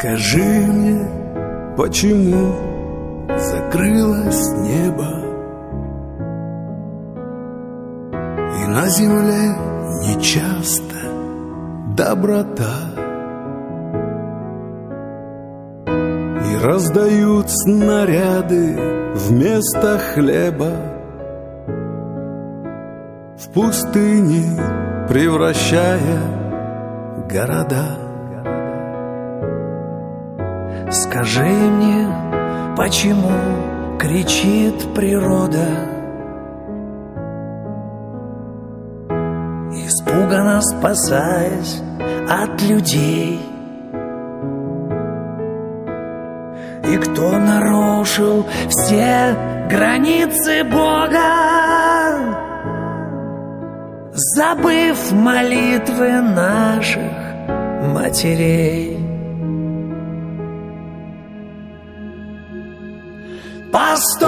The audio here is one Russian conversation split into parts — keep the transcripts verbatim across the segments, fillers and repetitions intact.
Скажи мне, почему закрылось небо, и на земле нечасто доброта, и раздают снаряды вместо хлеба, в пустыне превращая города. Скажи мне, почему кричит природа, испуганно спасаясь от людей? И кто нарушил все границы Бога, забыв молитвы наших матерей? Постой,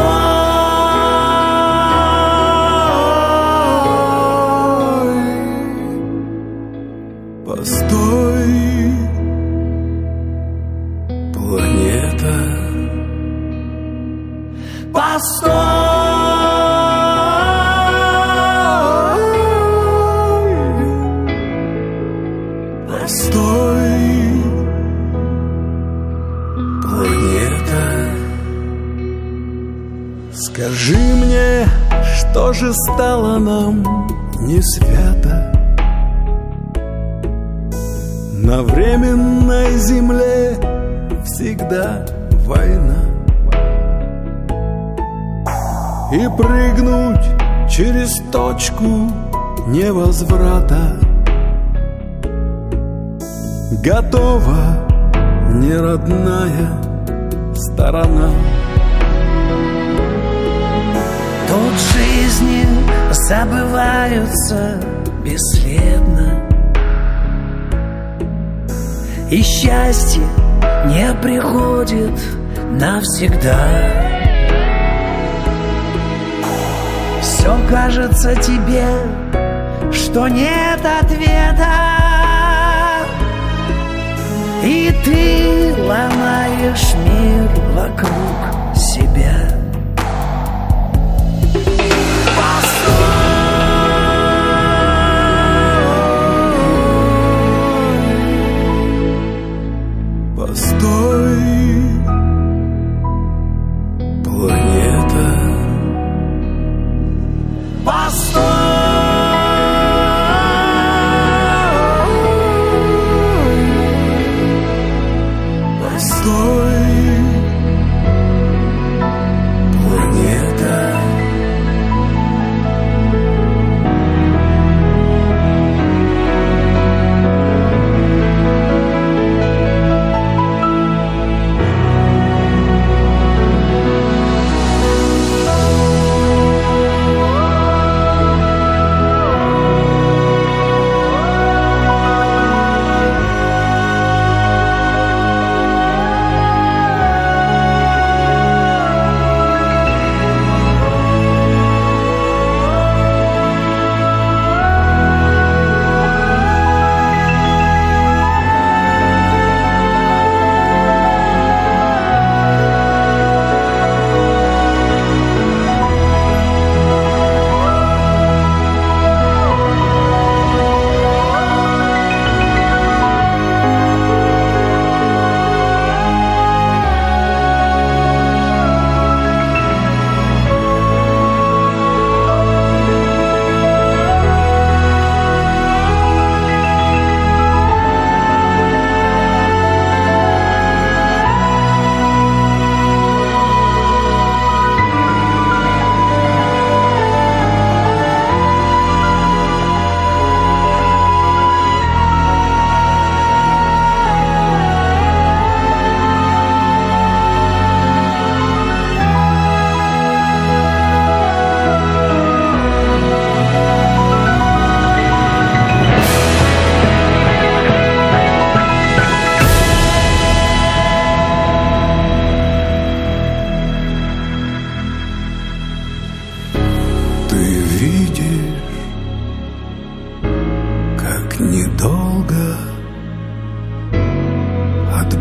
постой, планета. Постой, постой, планета. Скажи мне, что же стало нам не свято? На временной земле всегда война, и прыгнуть через точку невозврата готова неродная сторона. тут жизни забываются бесследно, и счастье не приходит навсегда. Все кажется тебе, что нет ответа, и ты ломаешь мир вокруг себя. Постой, планета. Постой, постой, планета.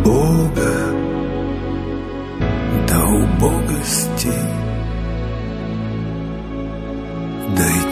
Бога до убогости дойти.